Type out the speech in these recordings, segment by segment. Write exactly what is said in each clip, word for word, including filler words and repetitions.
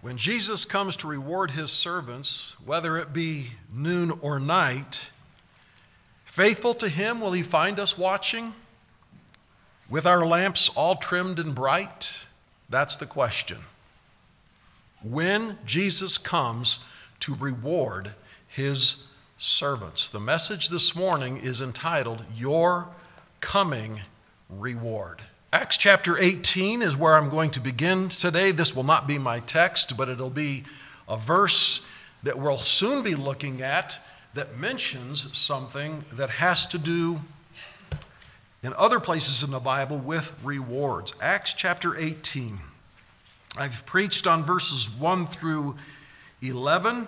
When Jesus comes to reward his servants, whether it be noon or night, faithful to him will he find us watching, with our lamps all trimmed and bright? That's the question. When Jesus comes to reward his servants. The message this morning is entitled, Your Coming Reward. Acts chapter eighteen is where I'm going to begin today. This will not be my text, but it'll be a verse that we'll soon be looking at that mentions something that has to do in other places in the Bible with rewards. Acts chapter eighteen. I've preached on verses one through eleven.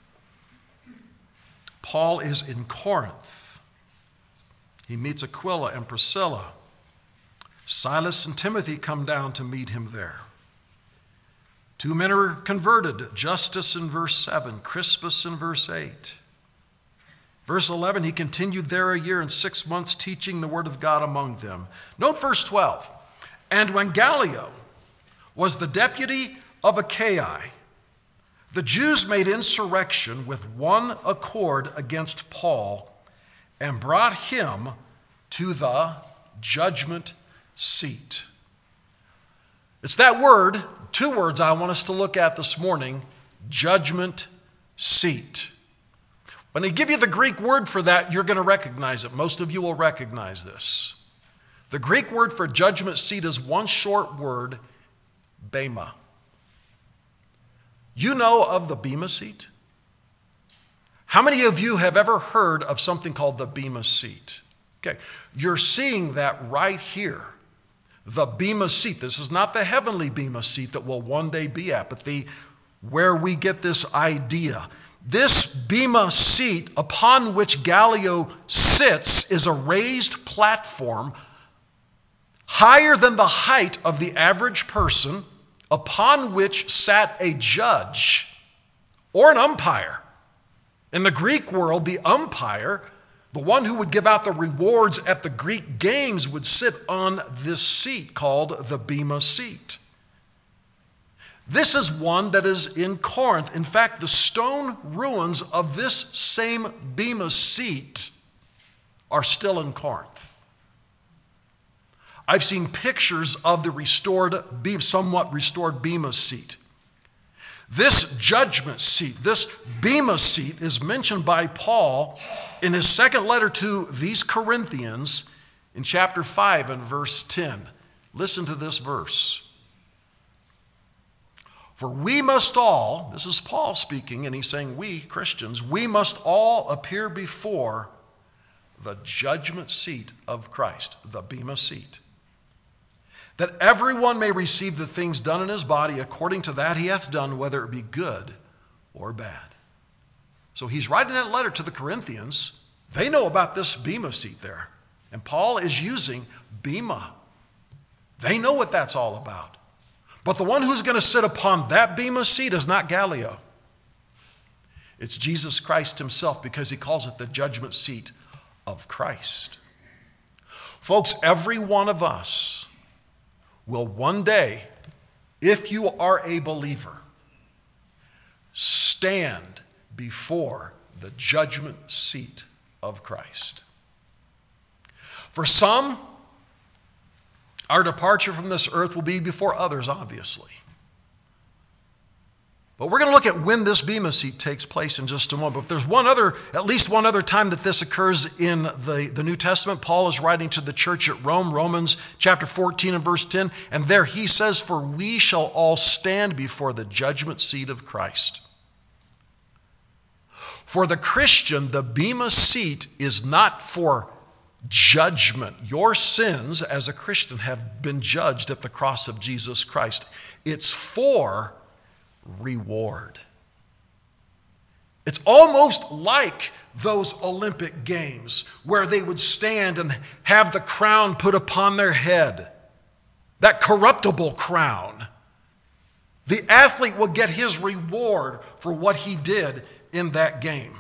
Paul is in Corinth. He meets Aquila and Priscilla. Silas and Timothy come down to meet him there. Two men are converted, Justus in verse seven, Crispus in verse eight. Verse eleven, he continued there a year and six months teaching the word of God among them. Note verse twelve. And when Gallio was the deputy of Achaia, the Jews made insurrection with one accord against Paul and brought him to the judgment seat. It's that word, two words I want us to look at this morning, judgment seat. When I give you the Greek word for that, you're going to recognize it. Most of you will recognize this. The Greek word for judgment seat is one short word, bema. You know of the bema seat? How many of you have ever heard of something called the bema seat? Okay, you're seeing that right here. The bema seat. This is not the heavenly bema seat that we'll one day be at, but the where we get this idea. This bema seat upon which Gallio sits is a raised platform higher than the height of the average person, upon which sat a judge or an umpire. In the Greek world, the umpire, the one who would give out the rewards at the Greek games, would sit on this seat called the bema seat. This is one that is in Corinth. In fact, the stone ruins of this same bema seat are still in Corinth. I've seen pictures of the restored, somewhat restored bema seat. This judgment seat, this bema seat, is mentioned by Paul in his second letter to these Corinthians in chapter five and verse ten. Listen to this verse. For we must all, this is Paul speaking, and he's saying we, Christians, we must all appear before the judgment seat of Christ, the bema seat, that everyone may receive the things done in his body according to that he hath done, whether it be good or bad. So he's writing that letter to the Corinthians. They know about this bema seat there. And Paul is using bema. They know what that's all about. But the one who's going to sit upon that bema seat is not Gallio. It's Jesus Christ himself, because he calls it the judgment seat of Christ. Folks, every one of us will one day, if you are a believer, stand before the judgment seat of Christ. For some, our departure from this earth will be before others, obviously. But we're going to look at when this bema seat takes place in just a moment. But there's one other, at least one other time that this occurs in the, the New Testament. Paul is writing to the church at Rome, Romans chapter fourteen and verse ten. And there he says, for we shall all stand before the judgment seat of Christ. For the Christian, the bema seat is not for judgment. Your sins as a Christian have been judged at the cross of Jesus Christ. It's for reward. It's almost like those Olympic Games where they would stand and have the crown put upon their head, that corruptible crown. The athlete will get his reward for what he did in that game.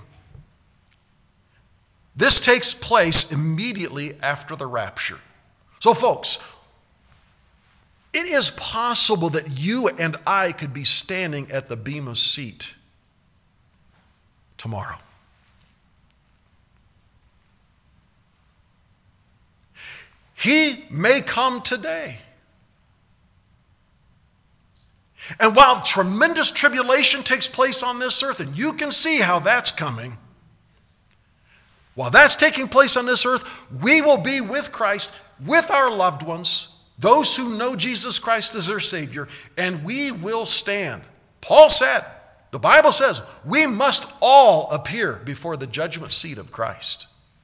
This takes place immediately after the rapture. So folks, It is possible that you and I could be standing at the Bema seat tomorrow. He may come today. And while tremendous tribulation takes place on this earth, and you can see how that's coming, while that's taking place on this earth, we will be with Christ, with our loved ones, those who know Jesus Christ as their Savior, and we will stand. Paul said, the Bible says, we must all appear before the judgment seat of Christ.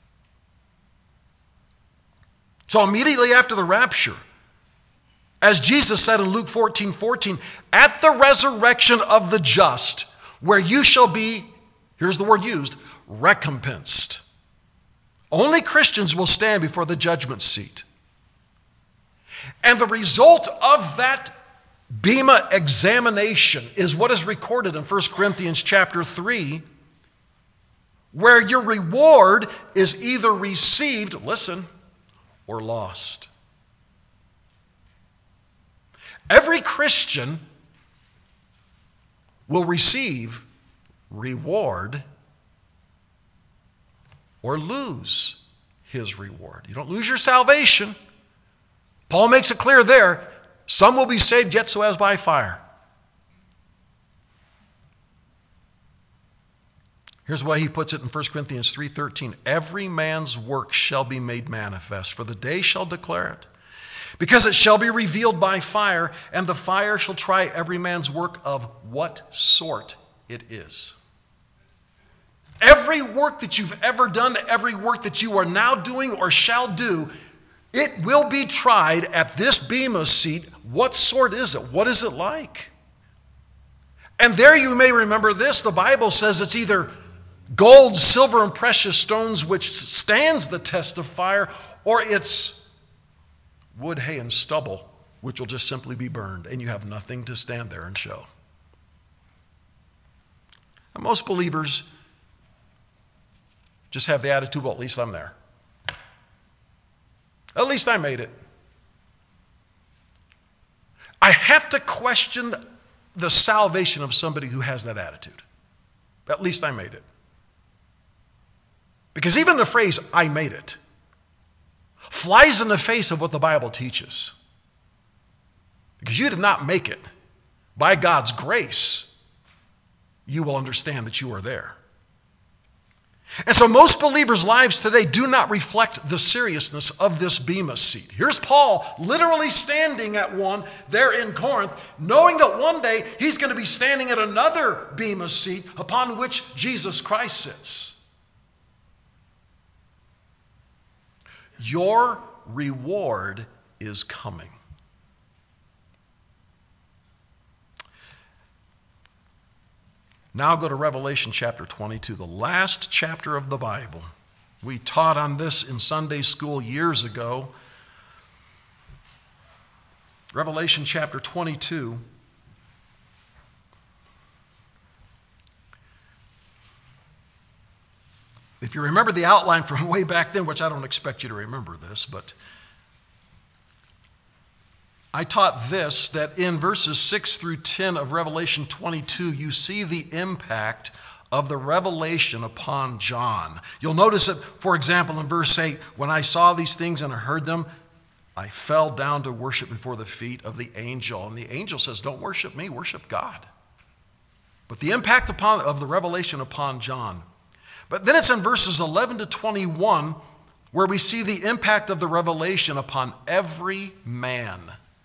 So immediately after the rapture, as Jesus said in Luke fourteen fourteen, at the resurrection of the just, where you shall be, here's the word used, recompensed. Only Christians will stand before the judgment seat. And the result of that Bema examination is what is recorded in First Corinthians chapter three, where your reward is either received, listen, or lost. Every Christian will receive reward or lose his reward. You don't lose your salvation. Paul makes it clear there, some will be saved yet so as by fire. Here's why he puts it in First Corinthians three thirteen. Every man's work shall be made manifest, for the day shall declare it. Because it shall be revealed by fire, and the fire shall try every man's work of what sort it is. Every work that you've ever done, every work that you are now doing or shall do, it will be tried at this Bema seat. What sort is it? What is it like? And there you may remember this. The Bible says it's either gold, silver, and precious stones which stands the test of fire, or it's wood, hay, and stubble, which will just simply be burned, and you have nothing to stand there and show. And most believers just have the attitude, well, at least I'm there. At least I made it. I have to question the salvation of somebody who has that attitude. At least I made it. Because even the phrase, I made it, flies in the face of what the Bible teaches. Because you did not make it. By God's grace, you will understand that you are there. And so most believers' lives today do not reflect the seriousness of this Bema seat. Here's Paul literally standing at one there in Corinth, knowing that one day he's going to be standing at another Bema seat upon which Jesus Christ sits. Your reward is coming. Now go to Revelation chapter twenty-two, the last chapter of the Bible. We taught on this in Sunday school years ago. Revelation chapter twenty-two. If you remember the outline from way back then, which I don't expect you to remember this, but I taught this, that in verses six through ten of Revelation twenty-two, you see the impact of the revelation upon John. You'll notice that, for example, in verse eight, when I saw these things and I heard them, I fell down to worship before the feet of the angel. And the angel says, don't worship me, worship God. But the impact upon of the revelation upon John. But then it's in verses eleven to twenty-one where we see the impact of the revelation upon every man.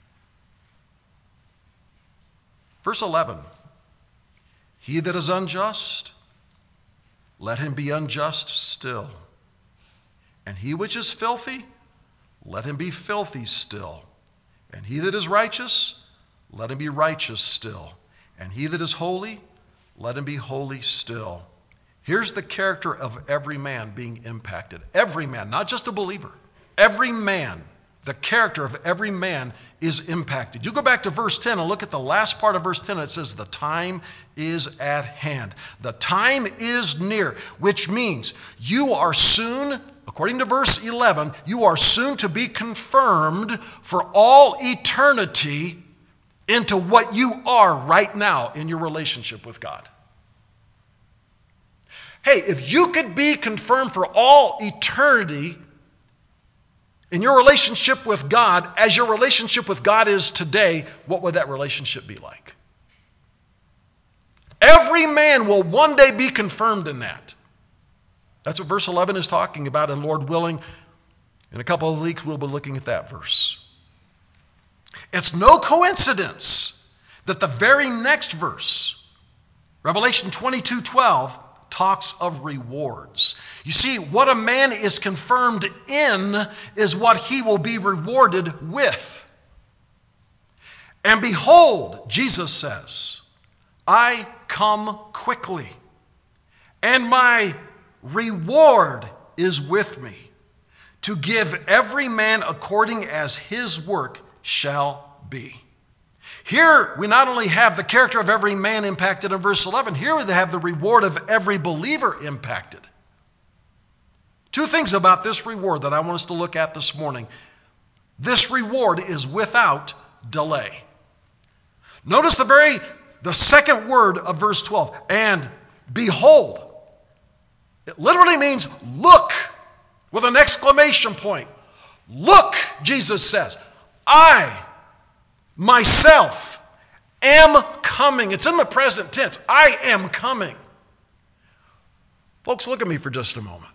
Verse eleven, he that is unjust, let him be unjust still. And he which is filthy, let him be filthy still. And he that is righteous, let him be righteous still. And he that is holy, let him be holy still. Here's the character of every man being impacted. Every man, not just a believer. Every man, the character of every man is impacted. You go back to verse ten and look at the last part of verse ten. It says, the time is at hand. The time is near, which means you are soon according to verse eleven, you are soon to be confirmed for all eternity into what you are right now in your relationship with God. Hey, if you could be confirmed for all eternity in your relationship with God as your relationship with God is today, what would that relationship be like? Every man will one day be confirmed in that. That's what verse eleven is talking about, and Lord willing, in a couple of weeks we'll be looking at that verse. It's no coincidence that the very next verse, Revelation twenty-two twelve, talks of rewards. You see, what a man is confirmed in is what he will be rewarded with. And behold, Jesus says, I come quickly, and my reward is with me, to give every man according as his work shall be. Here we not only have the character of every man impacted in verse eleven, here we have the reward of every believer impacted. Two things about this reward that I want us to look at this morning. This reward is without delay. Notice the very, the second word of verse twelve, and behold. It literally means look, with an exclamation point. Look, Jesus says, I myself am coming. It's in the present tense. I am coming. Folks, look at me for just a moment.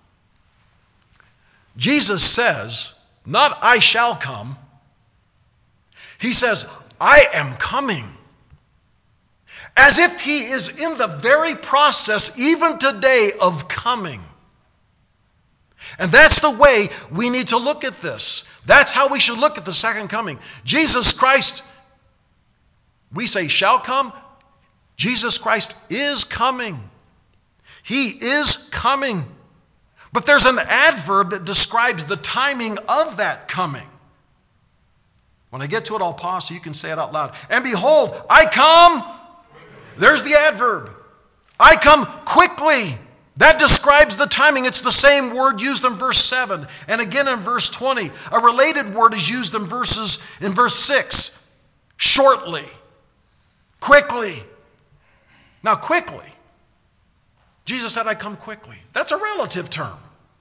Jesus says, not I shall come. He says, I am coming. As if he is in the very process, even today, of coming. And that's the way we need to look at this. That's how we should look at the second coming. Jesus Christ, we say shall come. Jesus Christ is coming. He is coming. But there's an adverb that describes the timing of that coming. When I get to it, I'll pause so you can say it out loud. And behold, I come. There's the adverb. I come quickly. That describes the timing. It's the same word used in verse seven and again in verse twenty. A related word is used in verses in verse six. Shortly. Quickly. Now quickly. Jesus said, I come quickly. That's a relative term.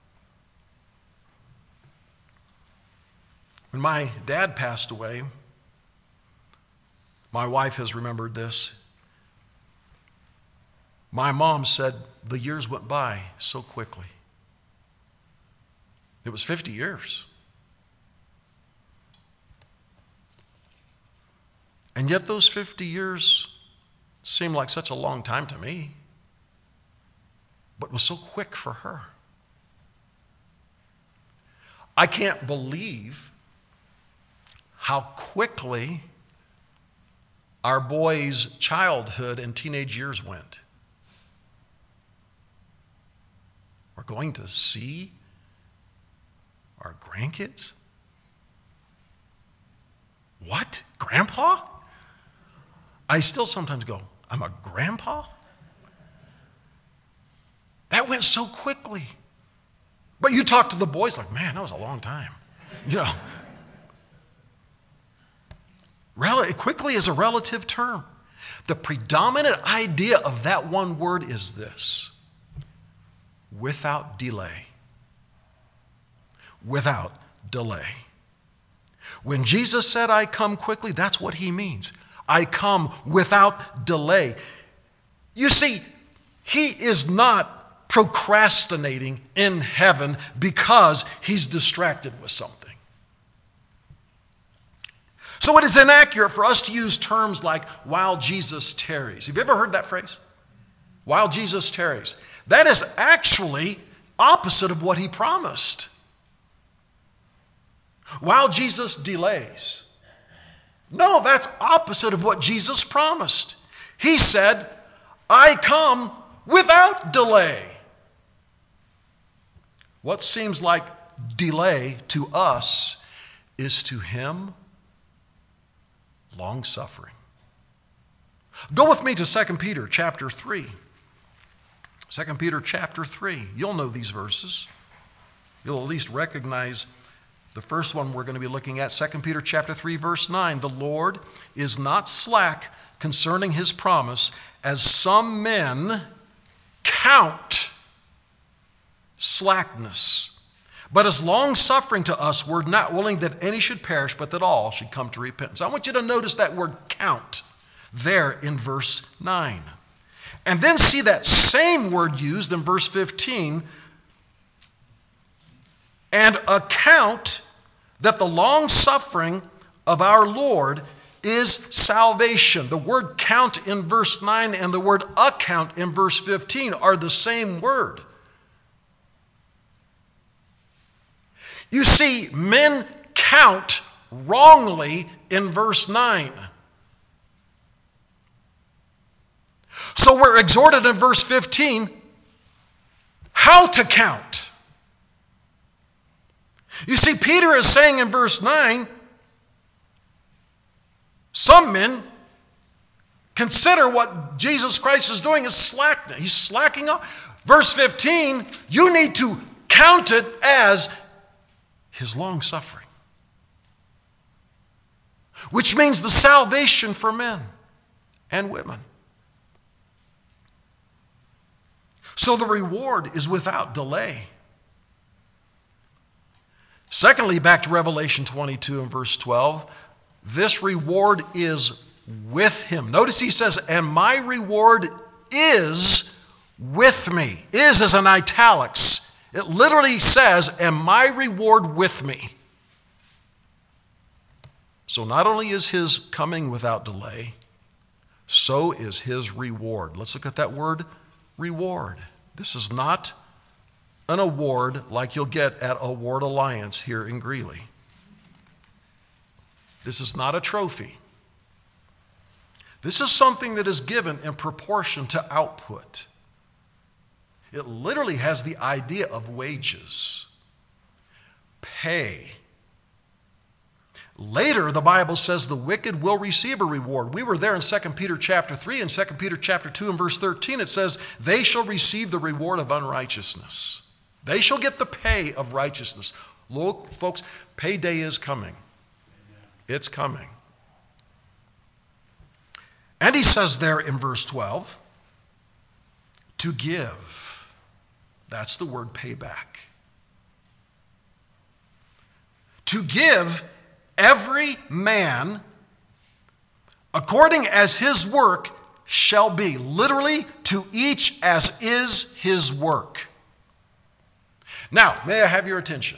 When my dad passed away, my wife has remembered this. My mom said the years went by so quickly. It was fifty years. And yet those fifty years seemed like such a long time to me, but was so quick for her. I can't believe how quickly our boys' childhood and teenage years went. We're going to see our grandkids? What? Grandpa? I still sometimes go, I'm a grandpa? That went so quickly. But you talk to the boys like, man, that was a long time. You know. Rel- quickly is a relative term. The predominant idea of that one word is this. Without delay. Without delay. When Jesus said, I come quickly, that's what he means. I come without delay. You see, he is not procrastinating in heaven because he's distracted with something. So it is inaccurate for us to use terms like, while Jesus tarries. Have you ever heard that phrase? While Jesus tarries. That is actually opposite of what he promised. While Jesus delays. No, that's opposite of what Jesus promised. He said, I come without delay. What seems like delay to us is to him long-suffering. Go with me to Second Peter chapter three. Second Peter chapter three. You'll know these verses. you'll at least recognize the first one we're going to be looking at, Second Peter chapter three, verse nine. The Lord is not slack concerning his promise, as some men count slackness, but is long-suffering to us, we're not willing that any should perish, but that all should come to repentance. I want you to notice that word count there in verse nine. And then see that same word used in verse fifteen, and account that the long-suffering of our Lord is salvation. The word count in verse nine and the word account in verse fifteen are the same word. You see, men count wrongly in verse nine. So we're exhorted in verse fifteen how to count. You see, Peter is saying in verse nine, some men consider what Jesus Christ is doing as slack. He's slacking off. Verse fifteen, you need to count it as his long suffering, which means the salvation for men and women. So the reward is without delay. Secondly, back to Revelation twenty-two and verse twelve, this reward is with him. Notice he says, and my reward is with me. Is is in italics. It literally says, and my reward with me. So not only is his coming without delay, so is his reward. Let's look at that word, reward. This is not an award like you'll get at Award Alliance here in Greeley. This is not a trophy. This is something that is given in proportion to output. It literally has the idea of wages, pay. Later, the Bible says the wicked will receive a reward. We were there in Second Peter chapter three. In Second Peter chapter two and verse thirteen, it says, they shall receive the reward of unrighteousness. They shall get the pay of righteousness. Look, folks, payday is coming. It's coming. And he says there in verse twelve, to give. That's the word payback. To give every man according as his work shall be. Literally, to each as is his work. Now, may I have your attention?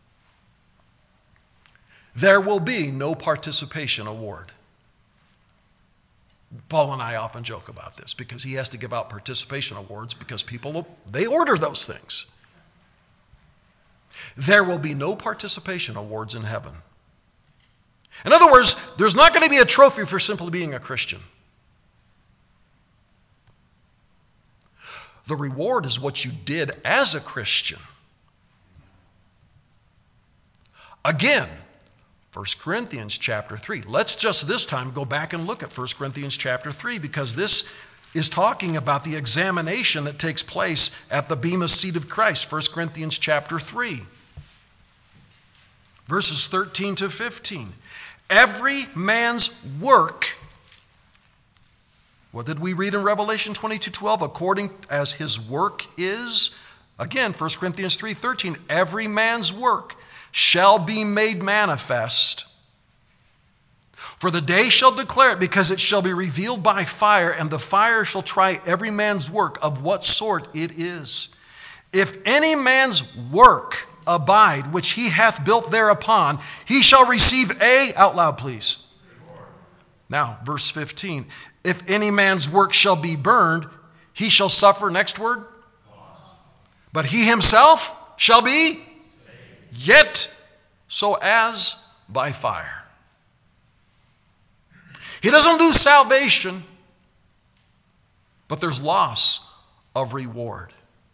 There will be no participation award. Paul and I often joke about this because he has to give out participation awards because people, they order those things. There will be no participation awards in heaven. In other words, there's not going to be a trophy for simply being a Christian. The reward is what you did as a Christian. Again, First Corinthians chapter three. Let's just this time go back and look at First Corinthians chapter three because this is talking about the examination that takes place at the bema seat of Christ. First Corinthians chapter three, verses thirteen to fifteen. Every man's work, what did we read in Revelation twenty-two twelve? According as his work is. Again, First Corinthians three thirteen. Every man's work shall be made manifest. For the day shall declare it, because it shall be revealed by fire, and the fire shall try every man's work of what sort it is. If any man's work abide, which he hath built thereupon, he shall receive a, out loud please. Reward. Now, verse fifteen. If any man's work shall be burned, he shall suffer, next word, loss. But he himself shall be yet so as by fire. He doesn't lose salvation, but there's loss of reward.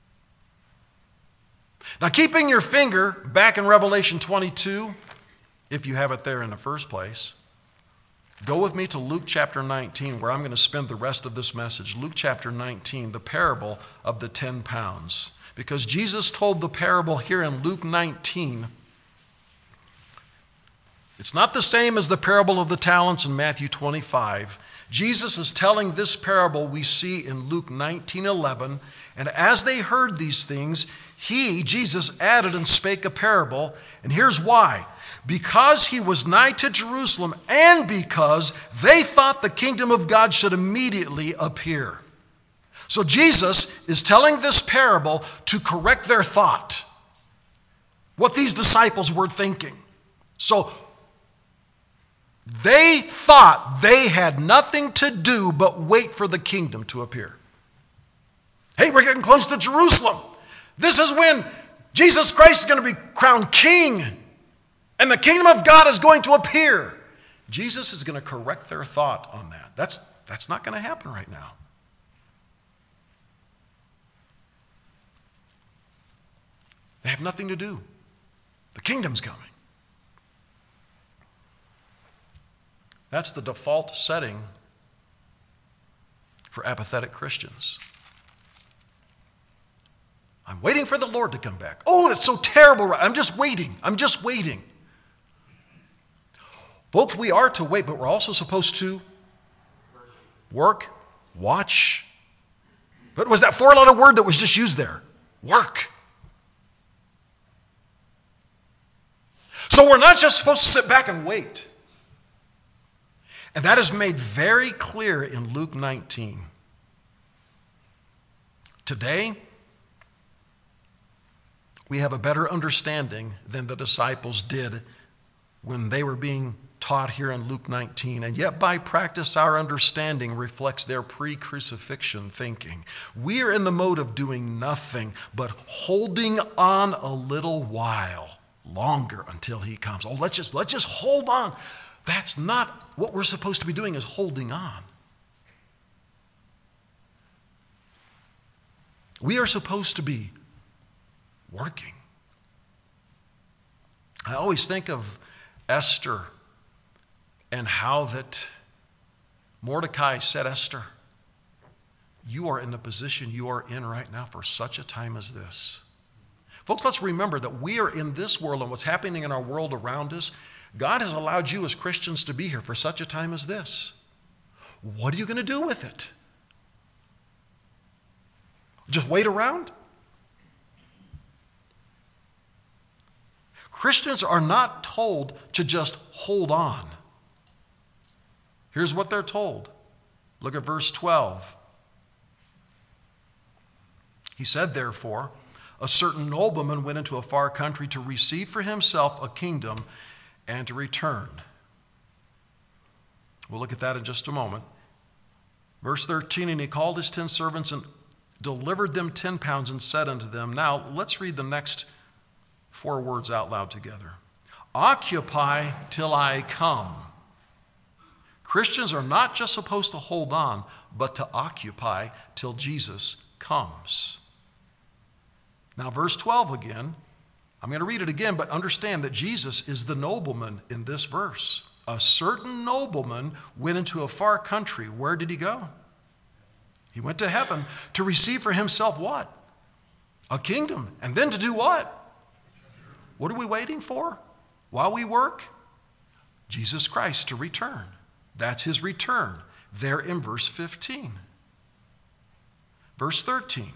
Now, keeping your finger back in Revelation twenty-two, if you have it there in the first place, go with me to Luke chapter nineteen, where I'm going to spend the rest of this message. Luke chapter nineteen, the parable of the ten pounds. because Jesus told the parable here in Luke nineteen. It's not the same as the parable of the talents in Matthew twenty-five. Jesus is telling this parable we see in Luke nineteen eleven. And as they heard these things, he, Jesus, added and spake a parable. And here's why. Because he was nigh to Jerusalem, and because they thought the kingdom of God should immediately appear. So Jesus is telling this parable to correct their thought, what these disciples were thinking. So they thought they had nothing to do but wait for the kingdom to appear. Hey, we're getting close to Jerusalem. This is when Jesus Christ is going to be crowned king, and the kingdom of God is going to appear. Jesus is going to correct their thought on that. That's, that's not going to happen right now. They have nothing to do. The kingdom's coming. That's the default setting for apathetic Christians. I'm waiting for the Lord to come back. Oh, that's so terrible. I'm just waiting. I'm just waiting. Folks, we are to wait, but we're also supposed to work, watch. But was that four-letter word that was just used there? Work. So we're not just supposed to sit back and wait. And that is made very clear in Luke nineteen. Today, we have a better understanding than the disciples did when they were being taught here in Luke nineteen. And yet by practice, our understanding reflects their pre-crucifixion thinking. We are in the mode of doing nothing but holding on a little while longer until he comes. Oh, let's just, let's just hold on. That's not what we're supposed to be doing, is holding on. We are supposed to be working. I always think of Esther and how that Mordecai said, Esther, you are in the position you are in right now for such a time as this. Folks, let's remember that we are in this world, and what's happening in our world around us, God has allowed you as Christians to be here for such a time as this. What are you going to do with it? Just wait around? Christians are not told to just hold on. Here's what they're told. Look at verse twelve. He said, therefore, a certain nobleman went into a far country to receive for himself a kingdom and to return. We'll look at that in just a moment. Verse thirteen, and he called his ten servants and delivered them ten pounds and said unto them, now let's read the next four words out loud together. Occupy till I come. Christians are not just supposed to hold on, but to occupy till Jesus comes. Now, verse twelve again. I'm going to read it again, but understand that Jesus is the nobleman in this verse. A certain nobleman went into a far country. Where did he go? He went to heaven to receive for himself what? A kingdom. And then to do what? What are we waiting for while we work? Jesus Christ to return. That's his return there in verse fifteen. Verse thirteen.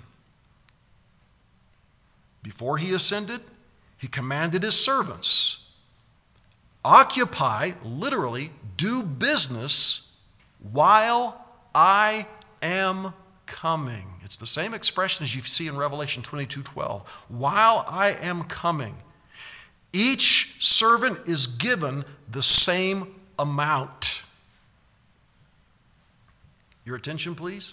Before he ascended, he commanded his servants, occupy, literally, do business while I am coming. It's the same expression as you see in Revelation twenty-two twelve. While I am coming. Each servant is given the same amount. Your attention, please.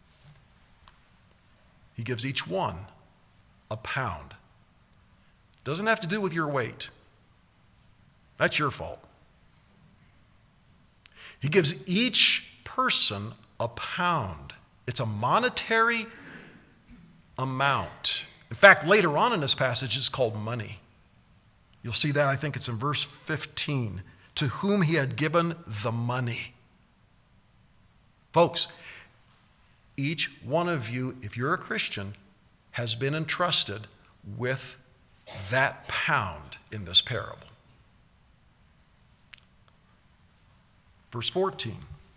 He gives each one a pound. Doesn't have to do with your weight. That's your fault. He gives each person a pound. It's a monetary amount. In fact, later on in this passage, it's called money. You'll see that, I think it's in verse fifteen. To whom he had given the money. Folks, each one of you, if you're a Christian, has been entrusted with that pound in this parable. Verse fourteen.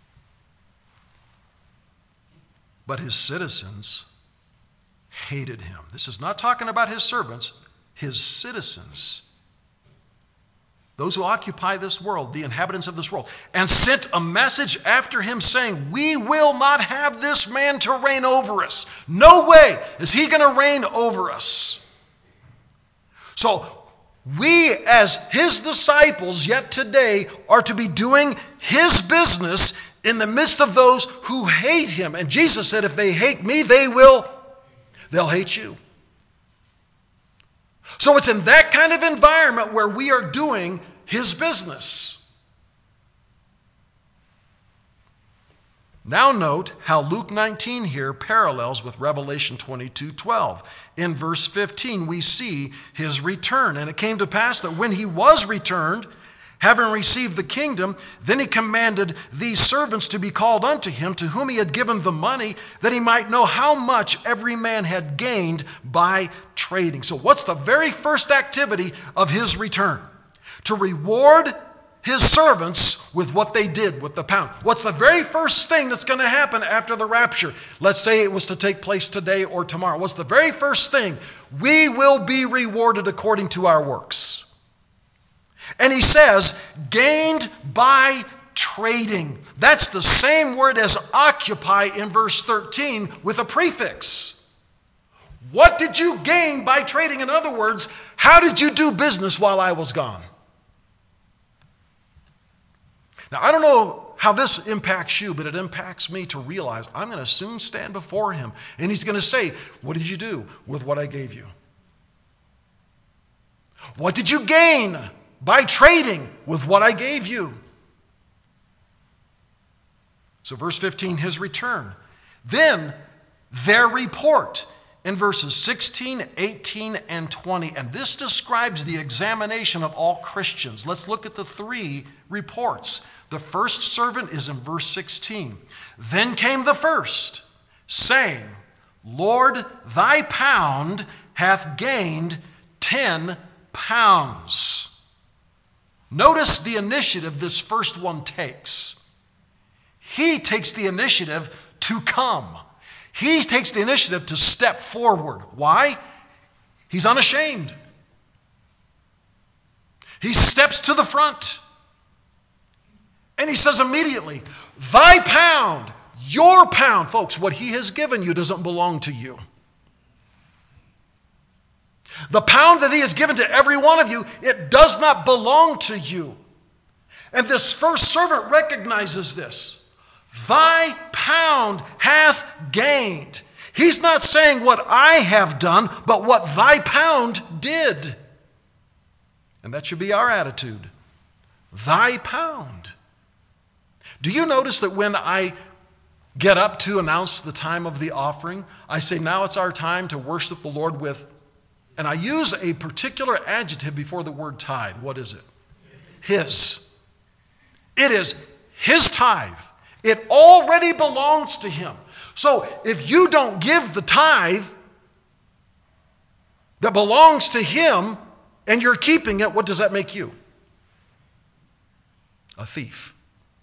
But his citizens hated him. This is not talking about his servants, his citizens. Those who occupy this world, the inhabitants of this world, and sent a message after him saying, we will not have this man to reign over us. No way is he going to reign over us. So we as his disciples yet today are to be doing his business in the midst of those who hate him. And Jesus said, if they hate me, they will, they'll hate you. So it's in that kind of environment where we are doing his business. Now note how Luke nineteen here parallels with Revelation twenty-two twelve. In verse fifteen we see his return. And it came to pass that when he was returned, having received the kingdom, then he commanded these servants to be called unto him, to whom he had given the money, that he might know how much every man had gained by trading. So what's the very first activity of his return? To reward his servants with what they did with the pound. What's the very first thing that's going to happen after the rapture? Let's say it was to take place today or tomorrow. What's the very first thing? We will be rewarded according to our works. And he says, gained by trading. That's the same word as occupy in verse thirteen with a prefix. What did you gain by trading? In other words, how did you do business while I was gone? Now, I don't know how this impacts you, but it impacts me to realize I'm going to soon stand before him. And he's going to say, what did you do with what I gave you? What did you gain by trading with what I gave you? So verse fifteen, his return. Then their report in verses sixteen, eighteen, and twenty. And this describes the examination of all Christians. Let's look at the three reports. The first servant is in verse sixteen. Then came the first, saying, Lord, thy pound hath gained ten pounds. Notice the initiative this first one takes. He takes the initiative to come. He takes the initiative to step forward. Why? He's unashamed. He steps to the front. And he says immediately, thy pound, your pound. Folks, what he has given you doesn't belong to you. The pound that he has given to every one of you, it does not belong to you. And this first servant recognizes this. Thy pound hath gained. He's not saying what I have done, but what thy pound did. And that should be our attitude. Thy pound. Do you notice that when I get up to announce the time of the offering, I say, now it's our time to worship the Lord with, and I use a particular adjective before the word tithe. What is it? His. It is his tithe. It already belongs to him. So if you don't give the tithe that belongs to him and you're keeping it, what does that make you? A thief.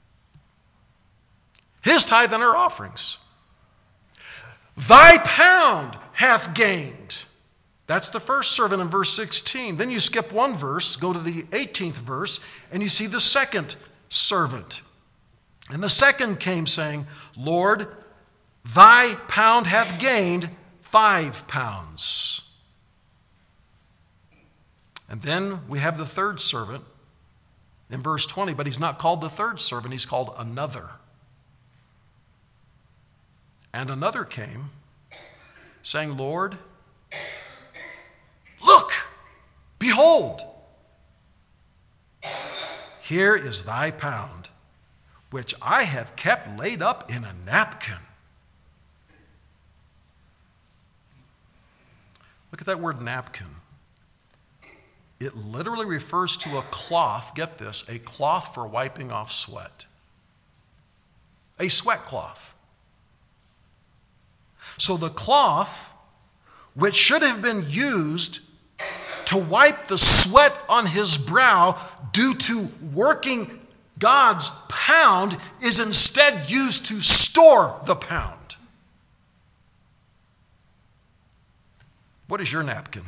His tithe and our offerings. Thy pound hath gained. That's the first servant in verse sixteen. Then you skip one verse, go to the eighteenth verse, and you see the second servant. And the second came saying, Lord, thy pound hath gained five pounds. And then we have the third servant in verse twenty, but he's not called the third servant, he's called another. And another came saying, Lord, look, behold, here is thy pound, which I have kept laid up in a napkin. Look at that word napkin. It literally refers to a cloth, get this, a cloth for wiping off sweat. A sweat cloth. So the cloth which should have been used to wipe the sweat on his brow due to working God's pound, is instead used to store the pound. What is your napkin?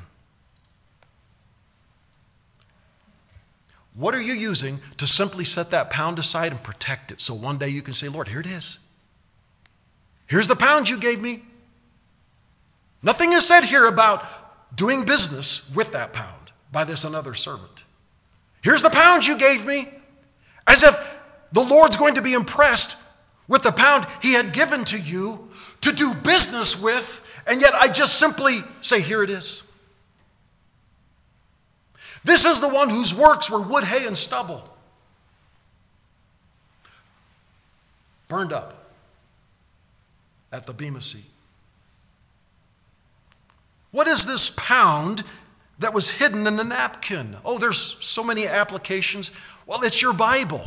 What are you using to simply set that pound aside and protect it so one day you can say, Lord, here it is. Here's the pound you gave me. Nothing is said here about doing business with that pound by this another servant. Here's the pound you gave me. As if the Lord's going to be impressed with the pound he had given to you to do business with, and yet I just simply say, here it is. This is the one whose works were wood, hay, and stubble, burned up at the Bema Seat. What is this pound that was hidden in the napkin? Oh, there's so many applications. Well, it's your Bible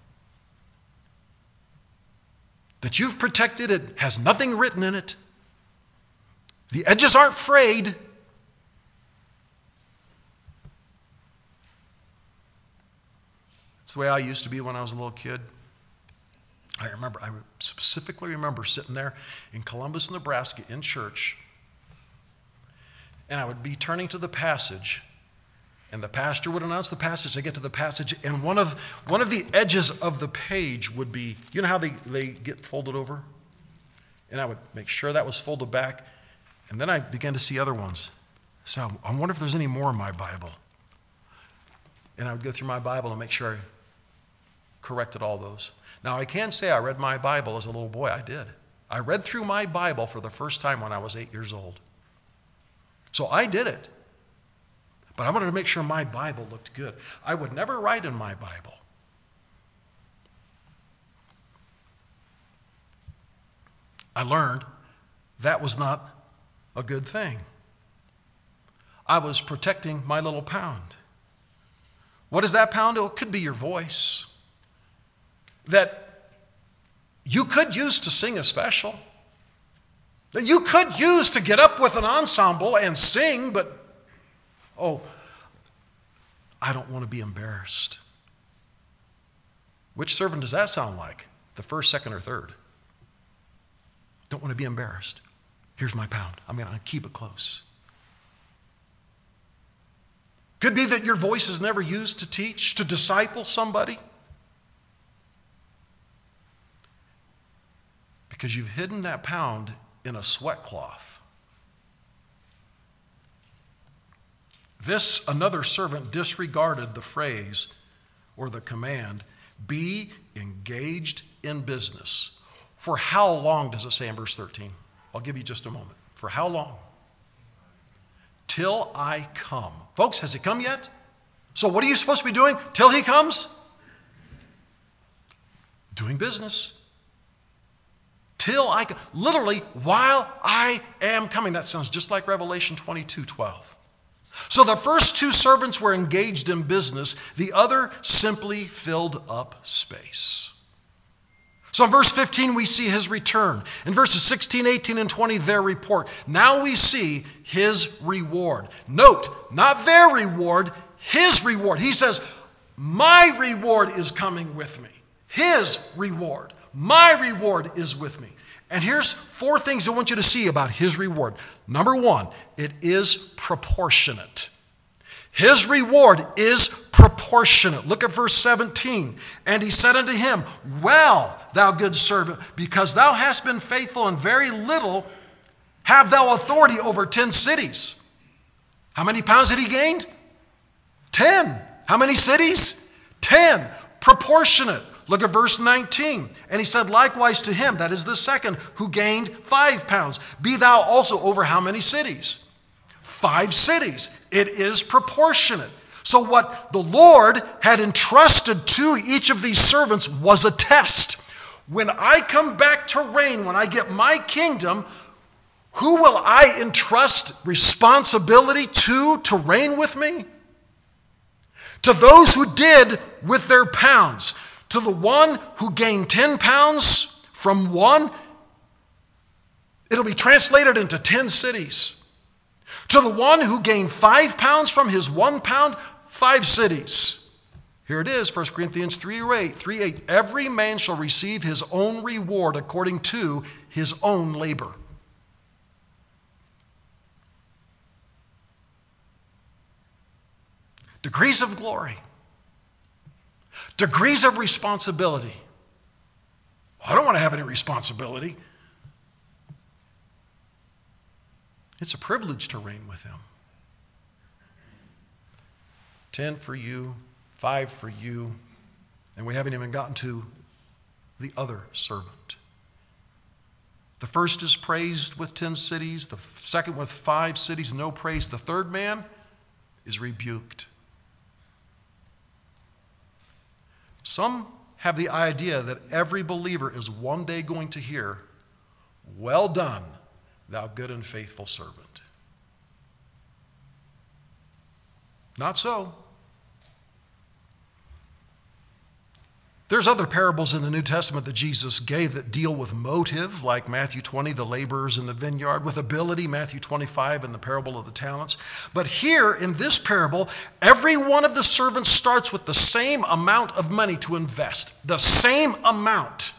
that you've protected. It has nothing written in it. The edges aren't frayed. It's the way I used to be when I was a little kid. I remember, I specifically remember sitting there in Columbus, Nebraska in church, and I would be turning to the passage, and the pastor would announce the passage. I get to the passage, and one of one of the edges of the page would be, you know how they, they get folded over? And I would make sure that was folded back, and then I began to see other ones. So I wonder if there's any more in my Bible. And I would go through my Bible and make sure I corrected all those. Now, I can say I read my Bible as a little boy. I did. I read through my Bible for the first time when I was eight years old. So I did it. But I wanted to make sure my Bible looked good. I would never write in my Bible. I learned that was not a good thing. I was protecting my little pound. What is that pound? Oh, it could be your voice that you could use to sing a special, that you could use to get up with an ensemble and sing, but, oh, I don't want to be embarrassed. Which servant does that sound like? The first, second, or third? Don't want to be embarrassed. Here's my pound. I'm going to keep it close. Could be that your voice is never used to teach, to disciple somebody, because you've hidden that pound in a sweat cloth. This another servant disregarded the phrase or the command, be engaged in business. For how long does it say in verse thirteen? I'll give you just a moment. For how long? Till I come. Folks, has he come yet? So what are you supposed to be doing till he comes? Doing business. Till I come. Literally, while I am coming. That sounds just like Revelation twenty-two twelve. So the first two servants were engaged in business. The other simply filled up space. So in verse fifteen, we see his return. In verses sixteen, eighteen, and twenty, their report. Now we see his reward. Note, not their reward, his reward. He says, my reward is coming with me. His reward. My reward is with me. And here's four things I want you to see about his reward. Number one, it is proportionate. His reward is proportionate. Look at verse seventeen. And he said unto him, well, thou good servant, because thou hast been faithful in very little, have thou authority over ten cities. How many pounds had he gained? Ten. How many cities? Ten. Proportionate. Look at verse nineteen. And he said likewise to him, that is the second, who gained five pounds. Be thou also over how many cities? Five cities. It is proportionate. So what the Lord had entrusted to each of these servants was a test. When I come back to reign, when I get my kingdom, who will I entrust responsibility to, to reign with me? To those who did with their pounds. To the one who gained ten pounds from one, it'll be translated into ten cities. To the one who gained five pounds from his one pound, five cities. Here it is, First Corinthians three eight. three eight. Every man shall receive his own reward according to his own labor. Degrees of glory. Degrees of responsibility. I don't want to have any responsibility. It's a privilege to reign with him. Ten for you, five for you, and we haven't even gotten to the other servant. The first is praised with ten cities, the second with five cities, no praise. The third man is rebuked. Some have the idea that every believer is one day going to hear, "Well done, thou good and faithful servant." Not so. There's other parables in the New Testament that Jesus gave that deal with motive, like Matthew twenty, the laborers in the vineyard, with ability, Matthew twenty-five, and the parable of the talents. But here in this parable, every one of the servants starts with the same amount of money to invest. The same amount.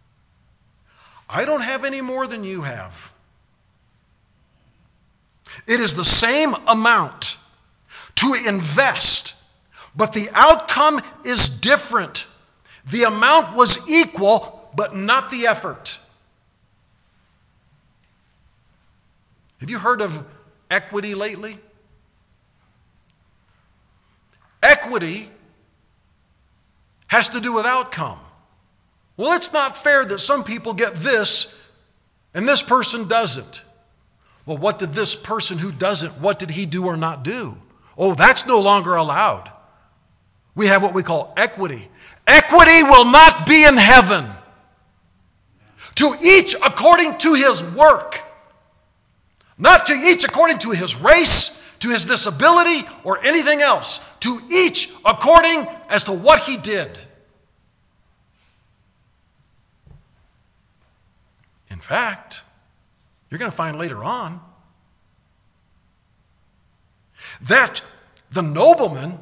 I don't have any more than you have. It is the same amount to invest, but the outcome is different. The amount was equal, but not the effort. Have you heard of equity lately? Equity has to do with outcome. Well, it's not fair that some people get this and this person doesn't. Well, what did this person who doesn't, what did he do or not do? Oh, that's no longer allowed. We have what we call equity. Equity will not be in heaven. To each according to his work. Not to each according to his race, to his disability, or anything else. To each according as to what he did. In fact, you're going to find later on that the nobleman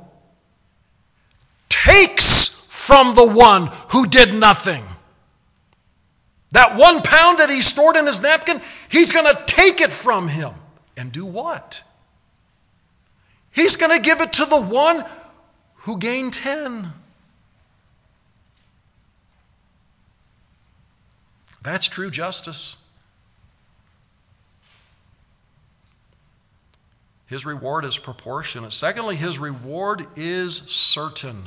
takes from the one who did nothing. That one pound that he stored in his napkin, he's going to take it from him. And do what? He's going to give it to the one who gained ten. That's true justice. His reward is proportionate. Secondly, his reward is certain.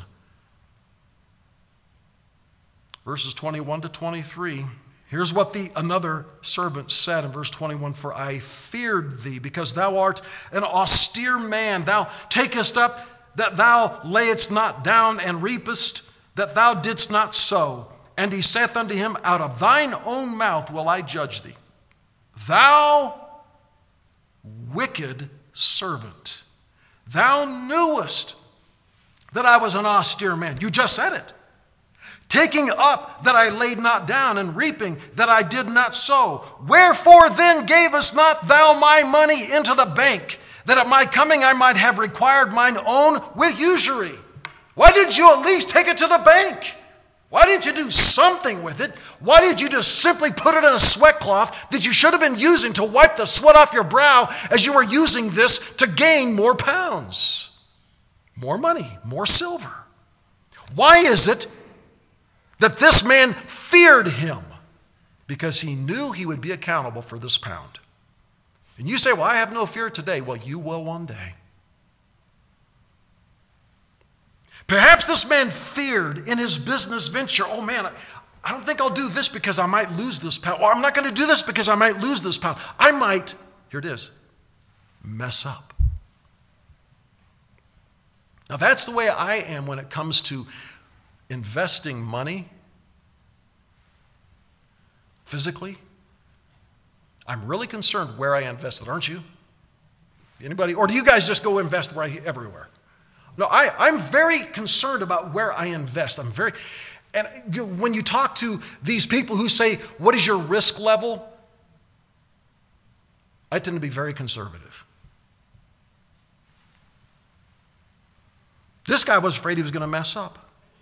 Verses twenty-one to twenty-three. Here's what the another servant said in verse twenty-one. For I feared thee, because thou art an austere man. Thou takest up that thou layest not down, and reapest that thou didst not sow. And he saith unto him, Out of thine own mouth will I judge thee. Thou wicked servant, thou knewest that I was an austere man. You just said it. Taking up that I laid not down, and reaping that I did not sow. Wherefore then gavest not thou my money into the bank, that at my coming I might have required mine own with usury? Why did you at least take it to the bank? Why didn't you do something with it? Why did you just simply put it in a sweat cloth that you should have been using to wipe the sweat off your brow as you were using this to gain more pounds, more money, more silver? Why is it that this man feared him? Because he knew he would be accountable for this pound. And you say, well, I have no fear today. Well, you will one day. Perhaps this man feared in his business venture, oh man, I don't think I'll do this because I might lose this pound. Or I'm not going to do this because I might lose this pound. I might, here it is, mess up. Now that's the way I am when it comes to investing money physically. I'm really concerned where I invest it, aren't you? Anybody? Or do you guys just go invest right everywhere? No, I, I'm very concerned about where I invest. I'm very, and when you talk to these people who say, what is your risk level? I tend to be very conservative. This guy was afraid he was going to mess up.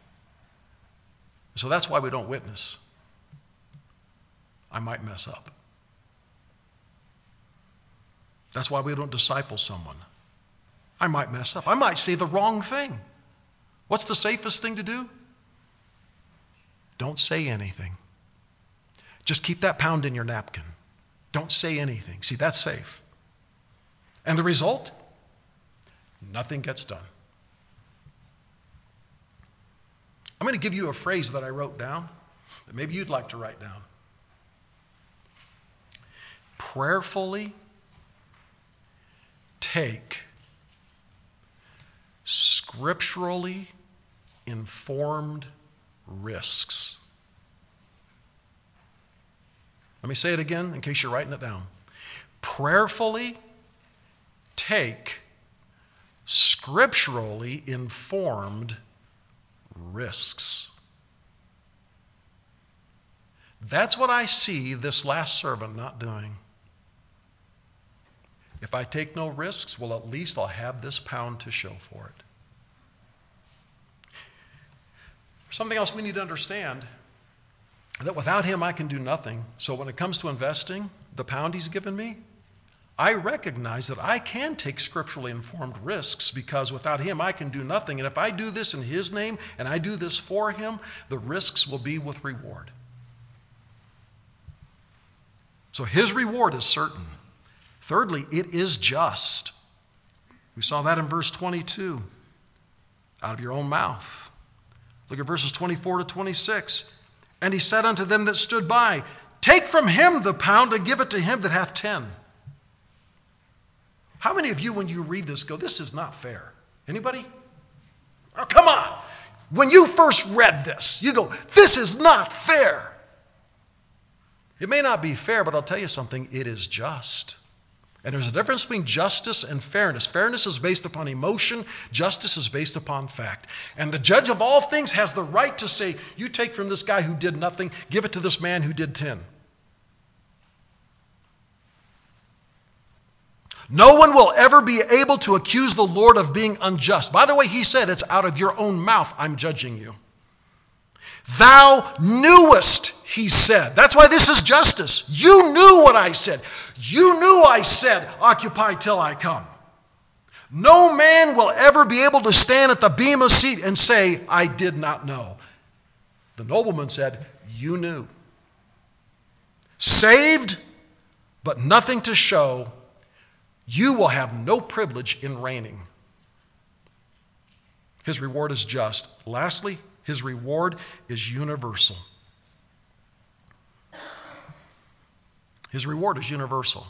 So that's why we don't witness. I might mess up. That's why we don't disciple someone. I might mess up. I might say the wrong thing. What's the safest thing to do? Don't say anything. Just keep that pound in your napkin. Don't say anything. See, that's safe. And the result? Nothing gets done. I'm going to give you a phrase that I wrote down that maybe you'd like to write down. Prayerfully take scripturally informed risks. Let me say it again in case you're writing it down. Prayerfully take scripturally informed risks. That's what I see this last servant not doing. If I take no risks, well, at least I'll have this pound to show for it. Something else we need to understand, that without him I can do nothing. So when it comes to investing, the pound he's given me, I recognize that I can take scripturally informed risks because without him I can do nothing. And if I do this in his name and I do this for him, the risks will be with reward. So his reward is certain. Thirdly, it is just. We saw that in verse twenty-two. Out of your own mouth. Look at verses twenty-four to twenty-six. And he said unto them that stood by, take from him the pound and give it to him that hath ten. How many of you, when you read this, go, this is not fair? Anybody? Oh, come on. When you first read this, you go, this is not fair. It may not be fair, but I'll tell you something, it is just. And there's a difference between justice and fairness. Fairness is based upon emotion. Justice is based upon fact. And the judge of all things has the right to say, you take from this guy who did nothing, give it to this man who did ten. No one will ever be able to accuse the Lord of being unjust. By the way, he said, it's out of your own mouth I'm judging you. Thou knewest, he said. That's why this is justice. You knew what I said. You knew I said, occupy till I come. No man will ever be able to stand at the bema seat and say, I did not know. The nobleman said, you knew. Saved, but nothing to show. You will have no privilege in reigning. His reward is just. Lastly, his reward is universal. His reward is universal.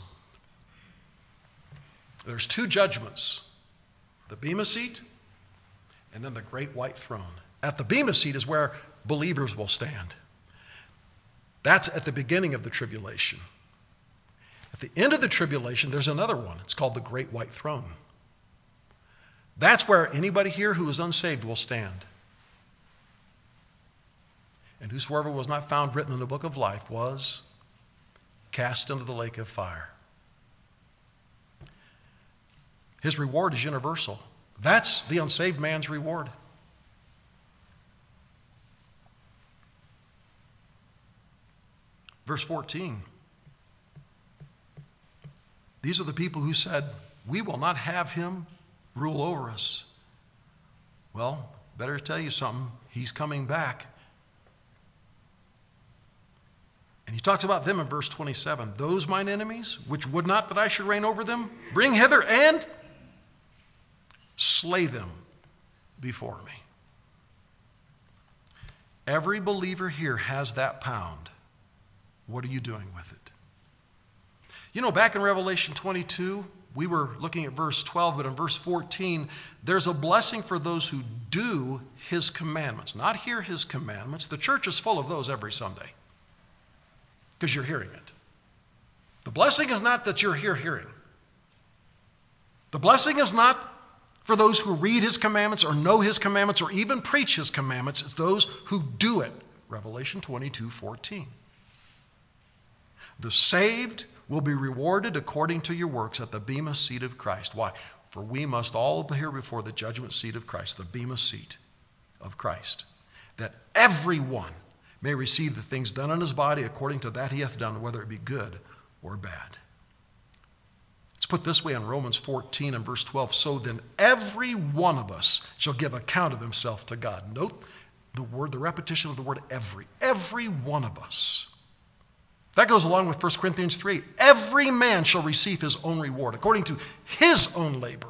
There's two judgments, the bema seat and then the great white throne. At the bema seat is where believers will stand. That's at the beginning of the tribulation. At the end of the tribulation, there's another one. It's called the great white throne. That's where anybody here who is unsaved will stand. And whosoever was not found written in the book of life was cast into the lake of fire. His reward is universal. That's the unsaved man's reward. Verse fourteen. These are the people who said, we will not have him rule over us. Well, better tell you something. He's coming back. And he talks about them in verse twenty-seven. Those mine enemies, which would not that I should reign over them, bring hither and slay them before me. Every believer here has that pound. What are you doing with it? You know, back in Revelation twenty-two, we were looking at verse twelve, but in verse fourteen, there's a blessing for those who do his commandments, not hear his commandments. The church is full of those every Sunday because you're hearing it. The blessing is not that you're here hearing. The blessing is not for those who read his commandments or know his commandments or even preach his commandments. It's those who do it. Revelation twenty-two fourteen. The saved will be rewarded according to your works at the bema seat of Christ. Why? For we must all appear before the judgment seat of Christ, the bema seat of Christ, that everyone may receive the things done in his body according to that he hath done, whether it be good or bad. It's put this way in Romans fourteen and verse twelve. So then every one of us shall give account of himself to God. Note the word, the repetition of the word every. Every one of us. That goes along with First Corinthians three. Every man shall receive his own reward according to his own labor.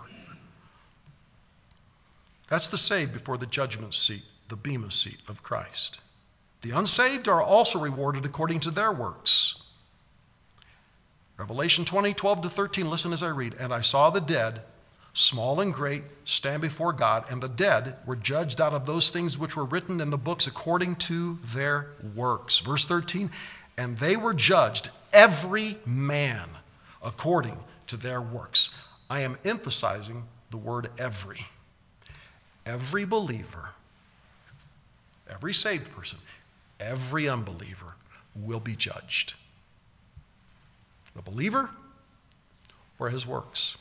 That's the saved before the judgment seat, the bema seat of Christ. The unsaved are also rewarded according to their works. Revelation twenty, twelve to thirteen, listen as I read. And I saw the dead, small and great, stand before God, and the dead were judged out of those things which were written in the books according to their works. Verse thirteen, and they were judged, every man, according to their works. I am emphasizing the word every. Every believer, every saved person, every unbeliever will be judged. The believer for his works.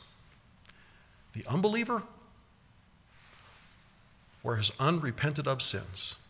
The unbeliever for his unrepented of sins.